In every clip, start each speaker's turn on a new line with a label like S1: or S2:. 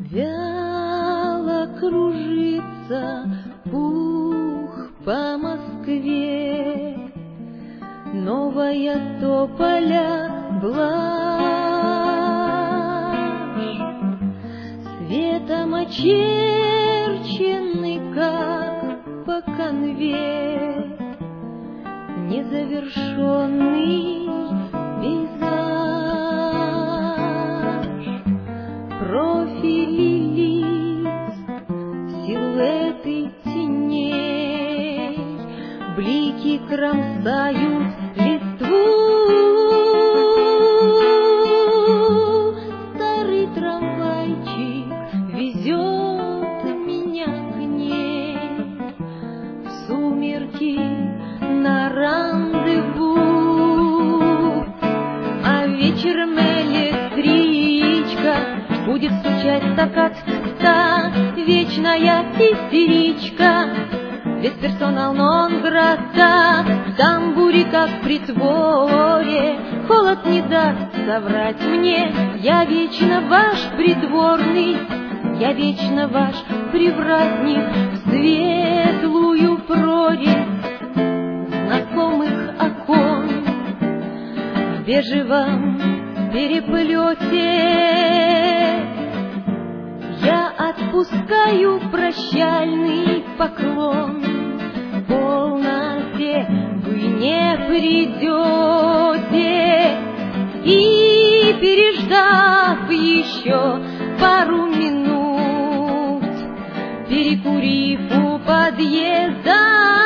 S1: Вяло кружится пух по Москве, новая тополя блажь, светом очерченный, как по канве, незавершенный пейзаж. Профили лиц, силуэты теней, блики кромсают листву. Старый трамвайчик везет меня к ней в сумерки на рандеву, а вечером электричка будет стучать стакката, вечная истеричка, весь персонал нон-грата, в тамбуре, как в притворе, холод не даст соврать мне. Я вечно ваш придворный, я вечно ваш привратник, в светлую прорезь знакомых окон, в бежевом переплете я отпускаю прощальный поклон. В полноте вы не придете, и, переждав еще пару минут, перекурив у подъезда,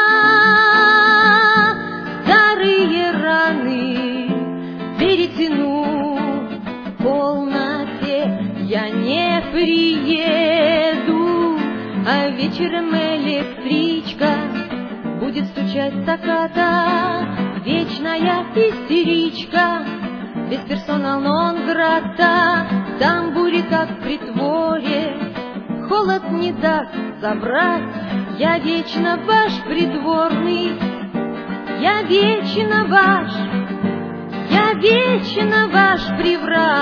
S1: старые раны перетяну. В полноте я не приеду, а вечером электричка будет стучать стакката, вечная истеричка, весь персонал нон-грата, в тамбуре, как в притворе, холод не даст забрать. Я вечно ваш придворный, я вечно ваш, я вечно ваш привратник.